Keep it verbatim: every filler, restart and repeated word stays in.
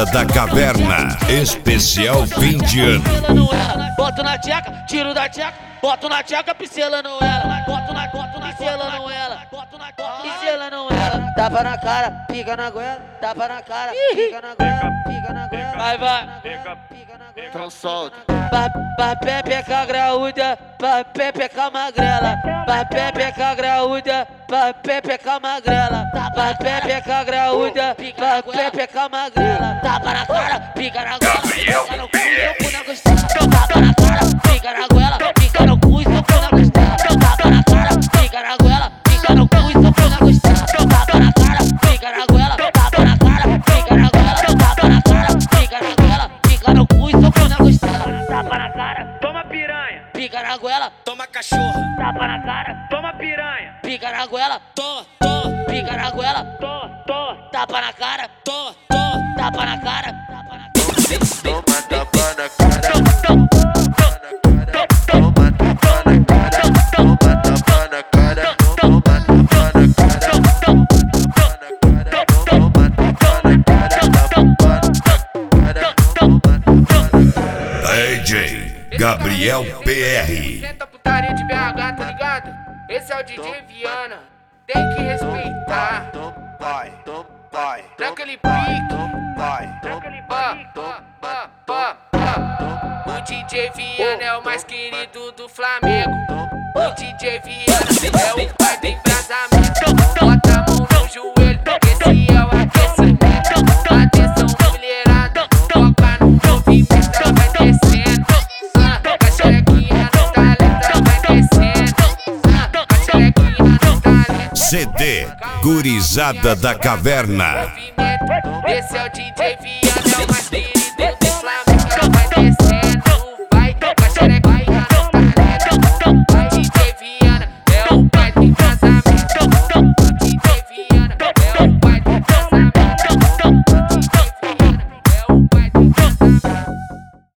da Caverna, especial fim de ano. Boto na tcheca, tiro da tcheca, boto na tcheca, pincelando ela. Boto na, boto na, pincelando ela. Boto na, pincelando ela. Tapa na cara, pica na goela. Tapa na cara, pica na goela. Pica na goela. Vai, vai. Então solta. Pra pepeca graúda, pra pepeca magrela. Pra pepeca graúda, pra pepeca magrela. Pra pepeca graúda, pra pepeca magrela. Tapa na cara, pica na goela. Pica no cu, soco na costela. Tapa na cara, pica na goela. Pica no cu, soco na costela. Tapa na cara, pica na goela. Pica no cu, soco na costela. Tapa na cara, pica na goela. Tapa na cara, pica na goela. Tapa na cara, pica na goela. Pica no cu, soco na costela. Tapa na cara, Toma piranha, pica na goela. toma cachorro, Tapa na cara, toma piranha, pica na goela. toma, toma, Pica na goela. toma, toma, Tapa na cara, toma, toma, tapa na cara. Tapa na cara. Toma tapa na cara. Toma tapa na cara. Toma tapa na cara. Toma tapa na cara. Toma tapa na cara. D J Gabriel P R. Senta putaria de B H, tá ligado? Esse é o D J Viana, tem que respeitar. Vai, vai, Pra aquele pique, vai, ó, ó, ó, ó. O D J Viana é o mais querido do Flamengo. O D J Viana é o pai do embrasamento. Bota a mão no joelho, esse é o aquecimento. Atenção mulherada, foca no movimento, vai descendo. Ah, a xerequinha no talento vai descendo. Ah, a xerequinha no talento. C D Gurizada da Caverna. Esse é o D J Viana, é o mais querido.